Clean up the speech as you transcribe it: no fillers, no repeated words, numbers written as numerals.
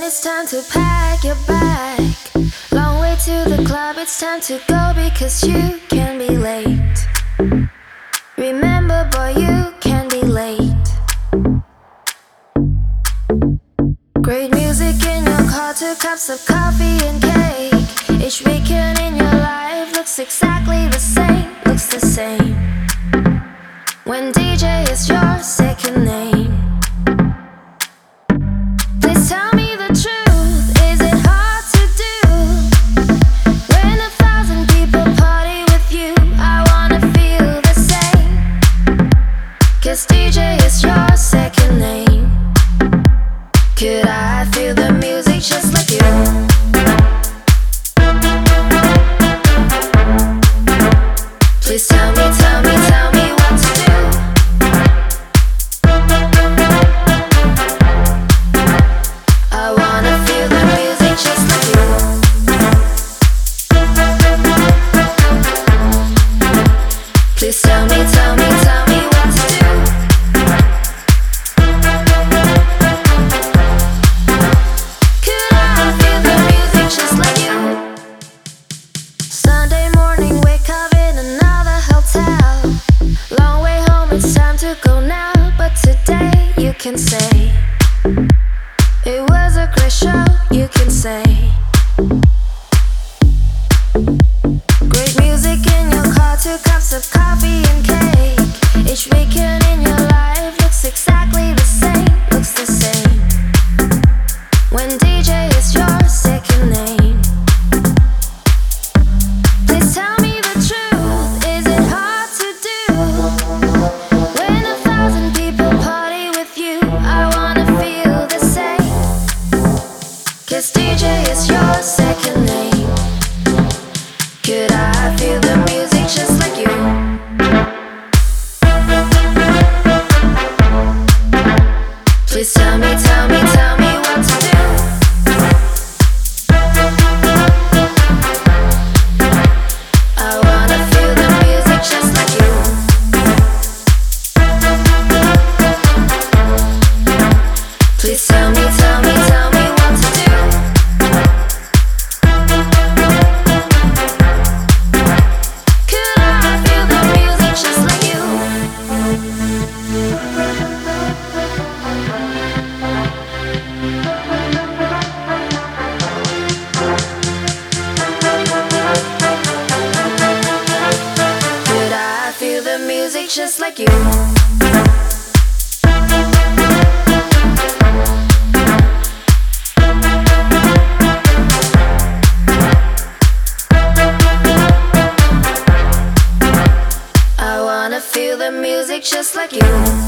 it's time to pack your bag. Long way to the club, it's time to go because you can be late. Remember, boy, you can be late. Great music in your car, 2 cups of coffee and cake. Each weekend in your life looks exactly the same, looks the same. When DJ is your second name. Please tell me the truth, is it hard to do? When 1,000 people party with you, I wanna feel the same. 'Cause DJ is your second name. Could I feel the music just like you? Please tell me what to do. I wanna feel the music just like you. Please tell me what to do. Could I feel the music just like you? Sunday morning, wake up in another hotel. Long way home, it's time to go now. But today you can say it was a great show, you can say. Great music in your car, 2 cups of coffee and cake. Each weekend in your life looks exactly the same, looks the same. When DJ is your second name. Please tell me the truth, is it hard to do? When 1,000 people party with you, I wanna feel the same. 'Cause DJ is your second name. Could I feel the music just like you? Please tell me what to do. I wanna feel the music just like you. Please tell me what to do. Could I feel the music just like you? Could I feel the music just like you? I wanna feel the music just like you.